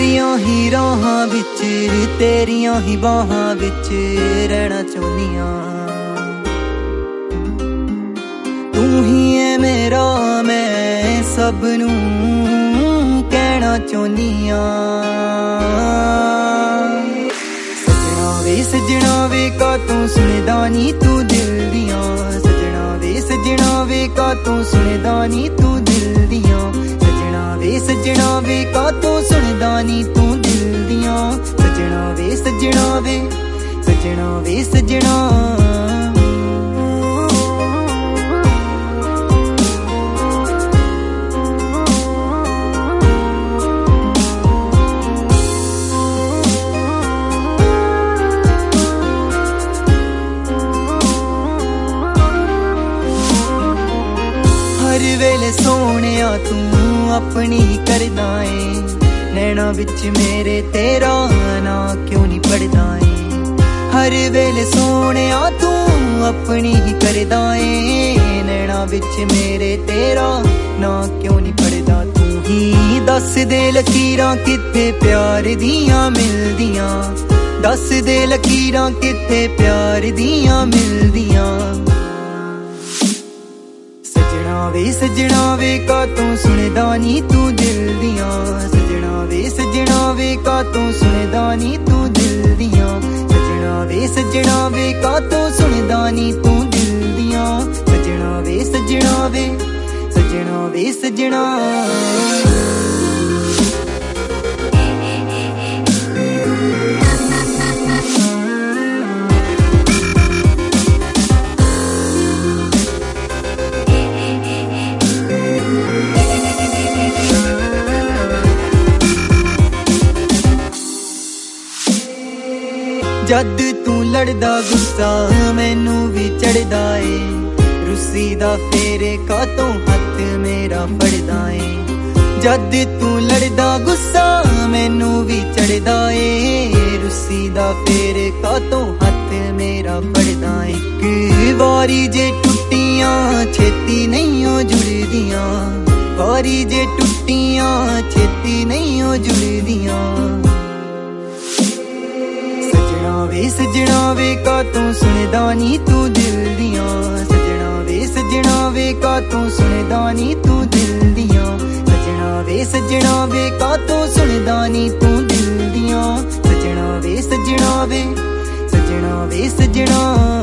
तेरियां ही राहां विच तेरियां ही बाहां विच रहना चाहुंदियां। तू ही है मेरा मैं सबनूं कहना चाहुंदियां। सजना वे का तू सुनदा नी तू दिल दियां। सजना वे का तू सुनदा नी तू दिल दियां। सजना वे का तू सुनदा नी तू दिल दियां। सजना वे सजना वे सजना वे सजना। हर वेले सोहणिया तू अपनी करदा ऐ। नैना विच मेरे तेरा ना क्यों नहीं पढ़दा ऐ। हर वेले सोहणिया तू अपनी करदा ऐ। नैना विच मेरे तेरा ना क्यों नहीं पढ़दा। तू ही दस दे लकीरां कित्थे प्यार दियां मिलदियां। दस दे लकीरां कित्थे प्यार दियां मिलदियां। सजना वे का तू सुनदा नी तू दिल दियां। सजना वे का तू सुनदा नी तू दिल दियां। सजना वे का तू सुनदा नी तू दिल दियां। सजना वे सजना वे सजना वे सजना। जद तू लड़दा गुस्सा मैनू भी चढ़दा ए। रुस्सी दा फेरे कातों हथ मेरा फड़दा ए। जद तू लड़दा गुस्सा मैनू भी चढ़दा ए। रुस्सी दा फेरे कातों हथ मेरा फड़दा ए। एक वारी जे टुट्टियां छेती नहीं ओ जुड़दियां। वारी जे टुट्टियां छेती नहीं ओ जुड़दियां। सजना वे का तू सुनदा नी तू दिल दियां। सजना वे का तू सुनदा नी तू दिल दियां। सजना वे का तू सुनदा नी तू दिल दियां। सजना वे सजना वे सजना वे सजना।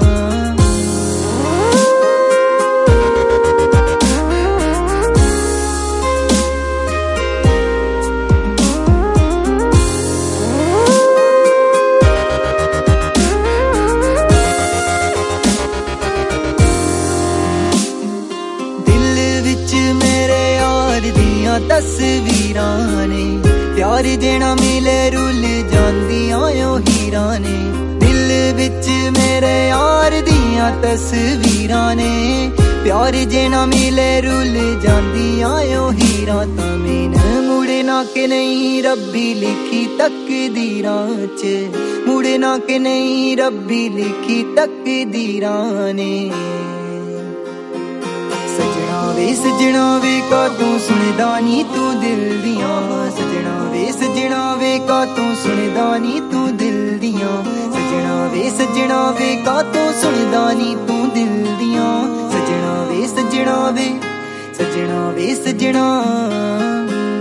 तस्वीरां ने प्यार देना मिले रुल जांदियां ओ हीरां ने। दिल विच मेरे यार दियां तस्वीरां ने प्यार देना मिले रुल जांदियां ओ हीरां। तमीन मुड़ना के नहीं रब्बी लिखी तकदीरां च। मुड़ना के नहीं रब्बी लिखी तकदीरां ने। सजना वे का तू सुनदा नी तू दिल दियां। सजना वे का तू सुनदा नी तू दिल दियां। सजना वे का तू सुनदा नी तू दिल दियां। सजना वे सजना वे सजना वे सजना।